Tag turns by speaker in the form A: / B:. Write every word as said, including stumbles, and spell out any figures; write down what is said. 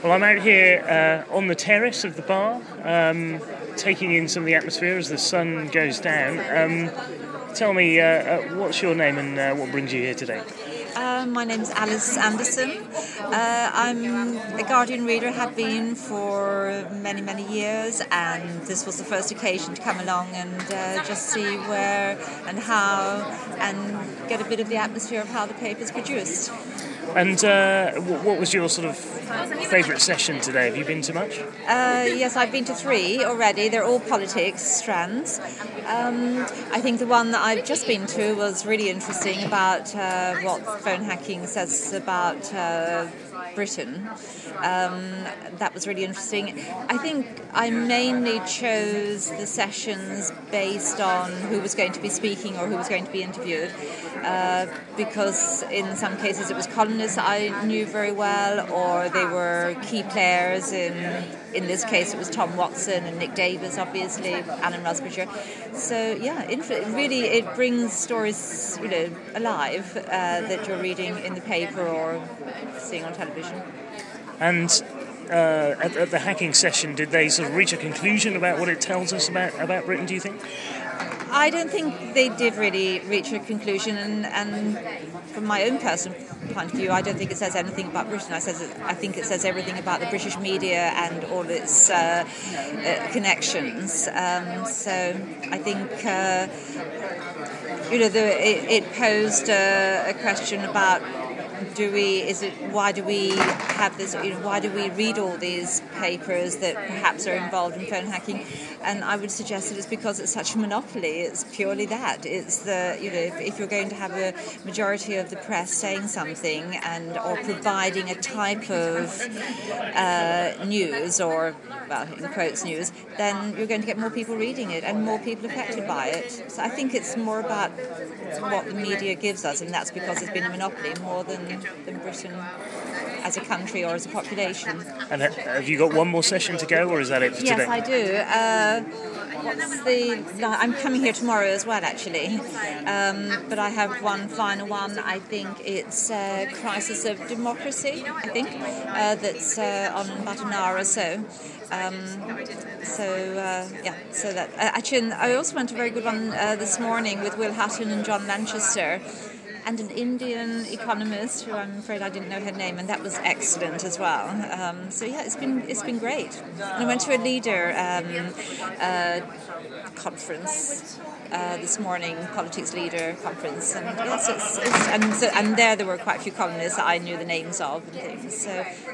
A: Well, I'm out here uh, on the terrace of the bar, um, taking in some of the atmosphere as the sun goes down. Um, tell me, uh, uh, what's your name and uh, what brings you here today?
B: Uh, my name's Alice Anderson. Uh, I'm a Guardian reader, have been for many, many years, and this was the first occasion to come along and uh, just see where and how and get a bit of the atmosphere of how the paper's produced.
A: And uh, what was your sort of favourite session today? Have you been to much?
B: Uh, yes, I've been to three already. They're all politics strands. Um, I think the one that I've just been to was really interesting about uh, what phone hacking says about uh, Britain. Um, that was really interesting. I think I mainly chose the sessions based on who was going to be speaking or who was going to be interviewed, uh, because in some cases it was columnists I knew very well, or they were key players. In in this case it was Tom Watson and Nick Davis, obviously, Alan Rusbridger. So yeah, inf- really it brings stories, you know, alive uh, that you're reading in the paper or seeing on television.
A: And uh, at, at the hacking session, did they sort of reach a conclusion about what it tells us about, about Britain, do you think?
B: I don't think they did really reach a conclusion, and, and from my own personal point of view, I don't think it says anything about Britain. I, says it, I think it says everything about the British media and all its uh, uh, connections. Um, so I think uh, you know the, it, it posed a, a question about do we is it why do we have this you know why do we read all these papers that perhaps are involved in phone hacking? And I would suggest that it's because it's such a monopoly. It's purely that. It's the you know if, if you're going to have a majority of the press saying something and or providing a type of uh, news or well in quotes news, then you're going to get more people reading it and more people affected by it. So I think it's more about what the media gives us, and that's because it's been a monopoly more than than Britain as a country or as a population.
A: And have you got one more session to go, or is that it for
B: yes,
A: today?
B: Yes, I do. Uh, what's the? I'm coming here tomorrow as well, actually. Um, but I have one final one. I think it's uh, Crisis of Democracy. I think uh, that's uh, on about an hour or so. Um, so uh, yeah, so that uh, actually, I also went to a very good one uh, this morning with Will Hutton and John Lanchester, and an Indian economist who I'm afraid I didn't know her name, and that was excellent as well. Um, so yeah, it's been it's been great. And I went to a leader um, uh, conference uh, this morning, politics leader conference, and yes, it's, it's and so and there there were quite a few columnists that I knew the names of and things. So.